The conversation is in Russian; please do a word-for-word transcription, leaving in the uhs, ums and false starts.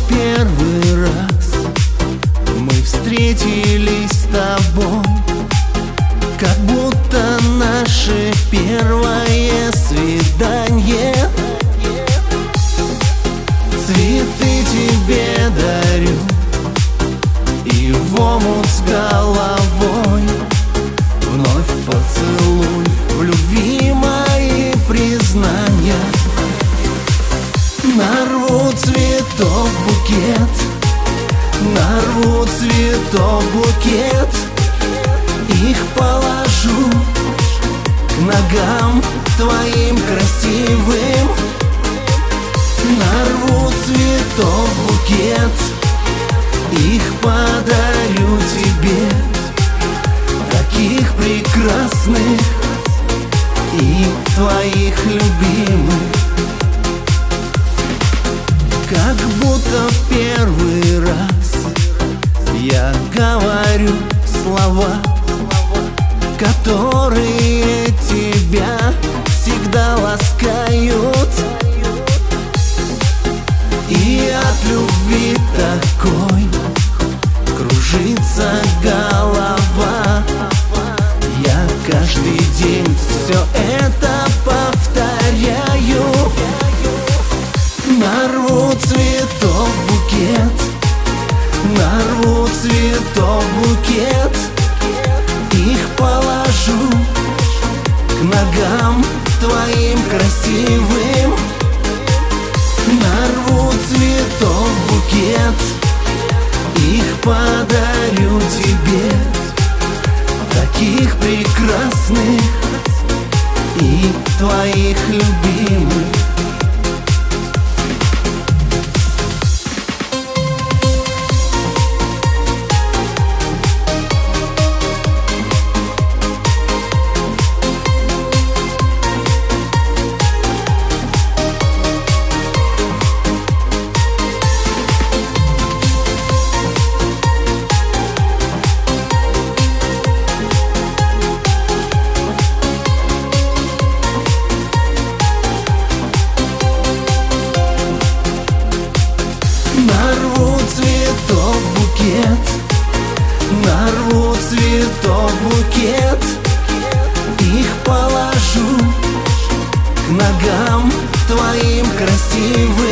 первый раз мы встретились с тобой, как будто наше первое свидание. Цветы тебе дарю и в омут с головой. Вновь поцелуй, в любви мои признания. Нарву цветов букет, нарву цветов букет, их положу к ногам твоим красивым. Нарву цветов букет, их подарю тебе, таких прекрасных и твоих любимых. Как будто в первый раз я говорю слова, которые тебя всегда ласкают. И от любви такой кружится голова. Я каждый день все это повторяю. Нарву цветов букет, нарву цветов букет, их положу к ногам твоим красивым. Нарву цветов букет, их подарю тебе, таких прекрасных и твоих любимых. Нарву цветов букет, нарву цветов букет, их положу к ногам твоим красивым.